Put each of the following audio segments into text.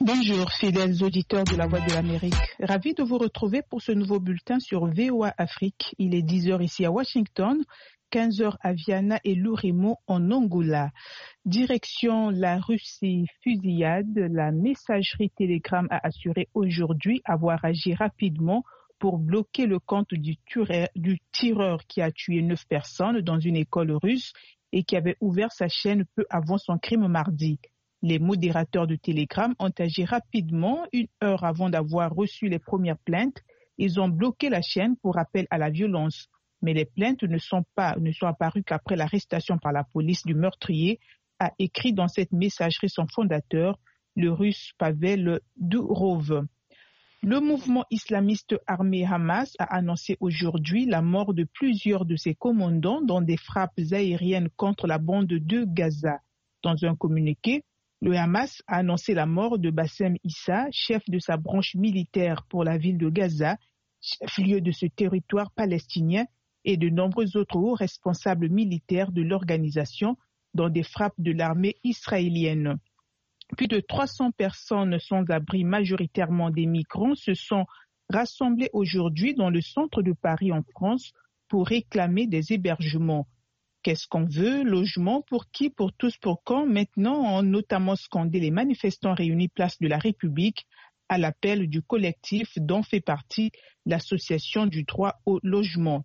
Bonjour, fidèles auditeurs de la Voix de l'Amérique. Ravi de vous retrouver pour ce nouveau bulletin sur VOA Afrique. Il est 10h ici à Washington, 15h à Viana et Lorimo en Angola. Direction la Russie, fusillade. La messagerie Telegram a assuré aujourd'hui avoir agi rapidement pour bloquer le compte du tireur qui a tué 9 personnes dans une école russe et qui avait ouvert sa chaîne peu avant son crime mardi. Les modérateurs de Telegram ont agi rapidement, 1 heure avant d'avoir reçu les premières plaintes. Ils ont bloqué la chaîne pour appel à la violence. Mais les plaintes ne sont apparues qu'après l'arrestation par la police du meurtrier, a écrit dans cette messagerie son fondateur, le russe Pavel Durov. Le mouvement islamiste armé Hamas a annoncé aujourd'hui la mort de plusieurs de ses commandants dans des frappes aériennes contre la bande de Gaza. Dans un communiqué, le Hamas a annoncé la mort de Bassem Issa, chef de sa branche militaire pour la ville de Gaza, chef-lieu de ce territoire palestinien, et de nombreux autres hauts responsables militaires de l'organisation dans des frappes de l'armée israélienne. Plus de 300 personnes sans abri, majoritairement des migrants, se sont rassemblées aujourd'hui dans le centre de Paris en France pour réclamer des hébergements. Qu'est-ce qu'on veut? Logement pour qui? Pour tous? Pour quand? Maintenant, ont notamment scandé les manifestants réunis place de la République à l'appel du collectif dont fait partie l'association du droit au logement.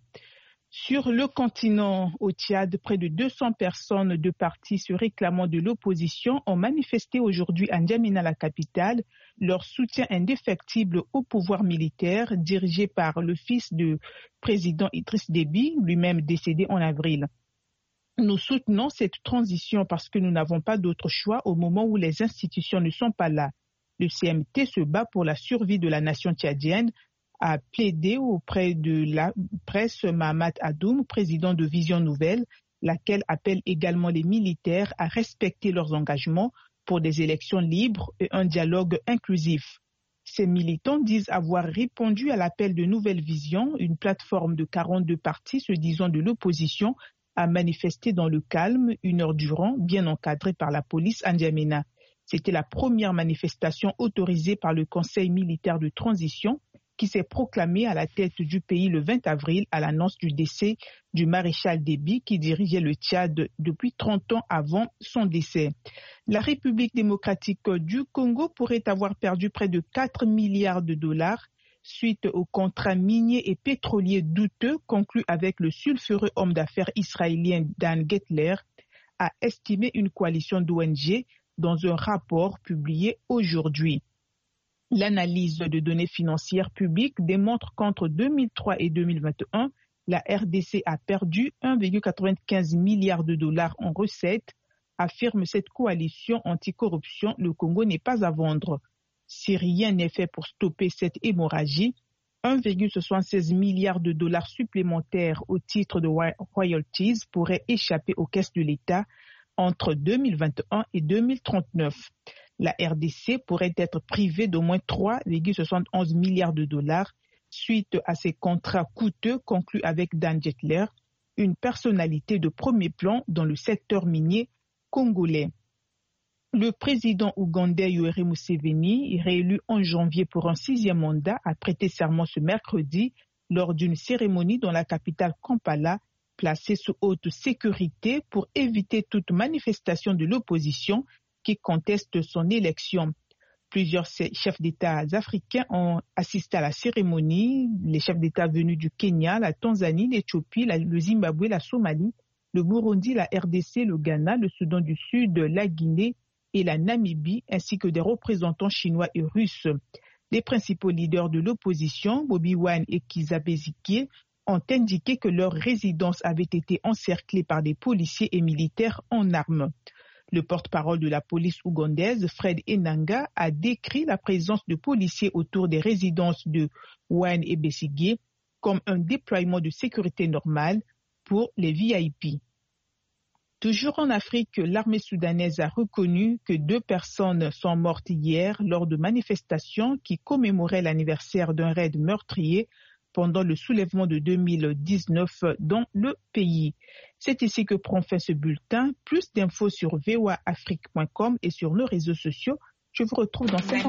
Sur le continent, au Tchad, près de 200 personnes de partis se réclamant de l'opposition ont manifesté aujourd'hui à N'Djamena, la capitale, leur soutien indéfectible au pouvoir militaire dirigé par le fils du président Idriss Déby, lui-même décédé en avril. Nous soutenons cette transition parce que nous n'avons pas d'autre choix au moment où les institutions ne sont pas là. Le CMT se bat pour la survie de la nation tchadienne, a plaidé auprès de la presse Mahamat Adoum, président de Vision Nouvelle, laquelle appelle également les militaires à respecter leurs engagements pour des élections libres et un dialogue inclusif. Ces militants disent avoir répondu à l'appel de Nouvelle Vision, une plateforme de 42 partis se disant de l'opposition, a manifesté dans le calme 1 heure durant, bien encadrée par la police à N'Djamena. C'était la première manifestation autorisée par le Conseil militaire de transition qui s'est proclamé à la tête du pays le 20 avril à l'annonce du décès du maréchal Déby qui dirigeait le Tchad depuis 30 ans avant son décès. La République démocratique du Congo pourrait avoir perdu près de 4 milliards de dollars suite au contrat minier et pétrolier douteux conclu avec le sulfureux homme d'affaires israélien Dan Gettler, a estimé une coalition d'ONG dans un rapport publié aujourd'hui. L'analyse de données financières publiques démontre qu'entre 2003 et 2021, la RDC a perdu 1,95 milliard de dollars en recettes, affirme cette coalition anticorruption. Le Congo n'est pas à vendre. Si rien n'est fait pour stopper cette hémorragie, 1,76 milliard de dollars supplémentaires au titre de royalties pourraient échapper aux caisses de l'État entre 2021 et 2039. La RDC pourrait être privée d'au moins 3,71 milliards de dollars suite à ces contrats coûteux conclus avec Dan Gettler, une personnalité de premier plan dans le secteur minier congolais. Le président ougandais Yoweri Museveni, réélu en janvier pour un 6e mandat, a prêté serment ce mercredi lors d'une cérémonie dans la capitale Kampala, placée sous haute sécurité pour éviter toute manifestation de l'opposition qui conteste son élection. Plusieurs chefs d'État africains ont assisté à la cérémonie. Les chefs d'État venus du Kenya, la Tanzanie, l'Éthiopie, le Zimbabwe, la Somalie, le Burundi, la RDC, le Ghana, le Soudan du Sud, la Guinée et la Namibie, ainsi que des représentants chinois et russes. Les principaux leaders de l'opposition, Bobi Wine et Kizza Besigye, ont indiqué que leur résidence avait été encerclée par des policiers et militaires en armes. Le porte-parole de la police ougandaise, Fred Enanga, a décrit la présence de policiers autour des résidences de Wine et Besigye comme un déploiement de sécurité normale pour les VIP. Toujours en Afrique, l'armée soudanaise a reconnu que 2 personnes sont mortes hier lors de manifestations qui commémoraient l'anniversaire d'un raid meurtrier pendant le soulèvement de 2019 dans le pays. C'est ici que prend fin ce bulletin. Plus d'infos sur voaafrique.com et sur nos réseaux sociaux. Je vous retrouve dans 50